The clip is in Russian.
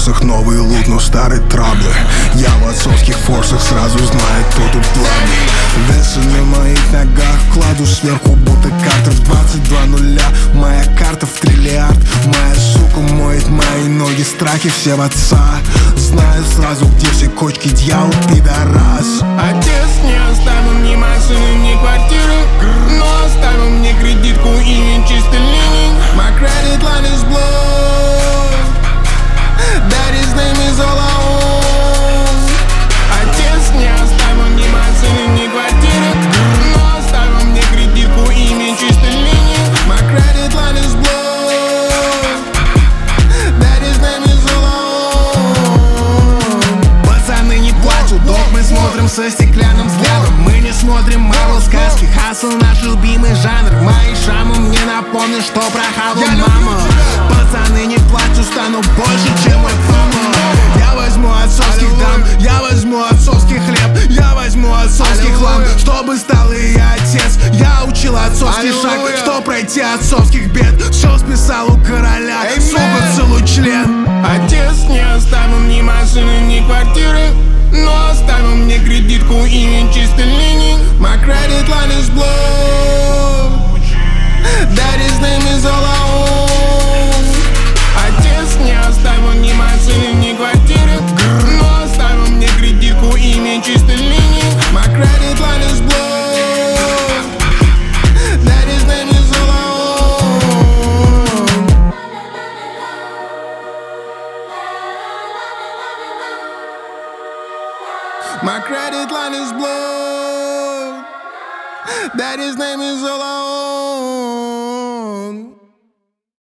форсах новый лут, но старые траблы. Я в отцовских форсах, сразу знает, кто тут главный. Весы на моих ногах, кладу сверху будто Картер в 22:0. Моя карта в триллиард, моя сука моет мои ноги. Страхи все в отца, знаю сразу, где все кочки, дьявол, пидорас. Отец не оставил ни машины, ни квартиры, но оставил мне кредитку и не чистый линий. My credit line is blood, daddy's name is all I own. Отец не оставил ни машины, ни квартиры, но оставил мне кредитку и не чистый линий. My credit line is blood, daddy's name is all I own. Пацаны не плачут, док, мы смотрим со стеклянным взглядом. Мы не смотрим Марвел сказки, хасл наш любимый жанр. Мои шрамы мне напомнят, что прохавал мама. Пацаны не плачут, стану больше, чем мой папа. Я возьму отцовских дам, я возьму отцовский хлеб, я возьму отцовский хлам, чтобы стал и я отец. Я учил отцовский шаг, что пройти отцовских бед. Все списал у короля, сука, целуй член. Отец не оставил ни машины, ни квартиры, но оставил мне кредитку и не чистый линий. My credit line is blood, daddy's name is all I own. Отец не оставил ни машины, ни квартиры, но оставил мне кредитку и не чистой линии. My credit line is blood, daddy's name is all I own. My credit line is blood, daddy's name is all I own.